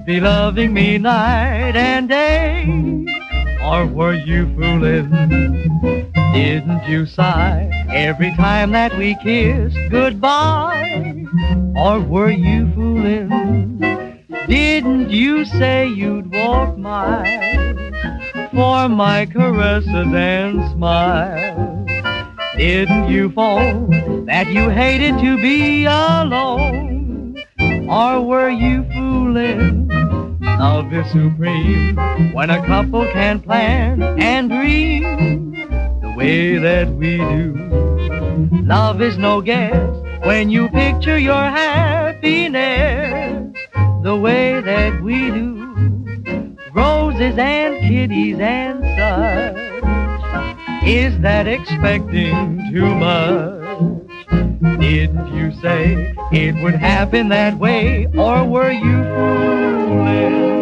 be loving me night and day? Or were you fooling? Didn't you sigh every time that we kissed goodbye? Or were you fooling? Didn't you say you'd walk miles for my caresses and smiles? Didn't you phone that you hated to be alone? Or were you fooling? Love is supreme when a couple can plan and dream the way that we do. Love is no guess when you picture your happiness the way that we do. Roses and kitties and such, is that expecting too much? Didn't you say it would happen that way, or were you fooling?